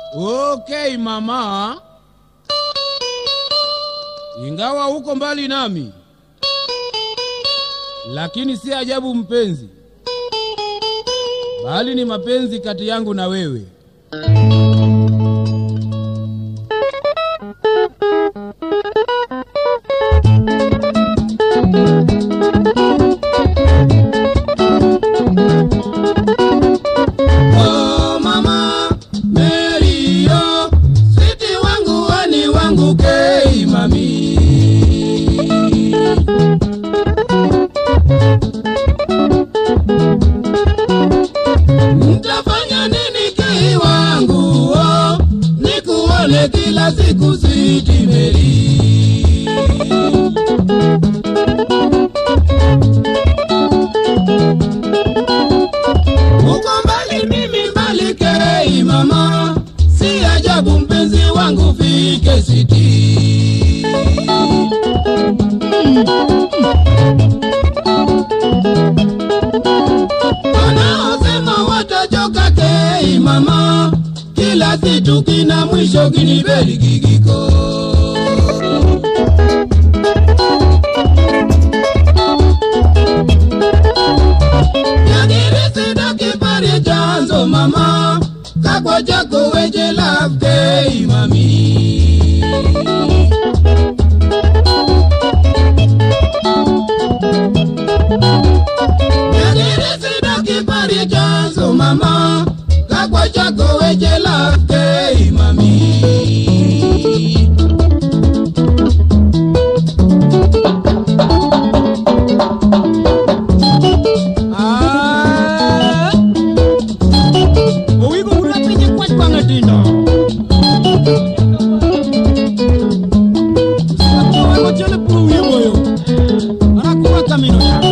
Okay mama, ingawa uko mbali nami, lakini si ajabu mpenzi, bali ni mapenzi kati yangu na wewe. Nitafanya nini kei wangu nikuone kila siku sweet Mary. Uko mbali mimi mbali kei mama, si ajabu mpenzi wangu fike siti. Wanaosema watachoka kei mama, kila kitu kina mwisho kinibeli gigiko. Yagirisi na kipari chanzo mama, kakwa chako weje love kei mami. Kipari chanzo mama, kakwa chako weje love kei mami. Uwigo urapinye kwa kwanga dino. Sato wako chele puru uwigo yo. Anakuwa kamino ya.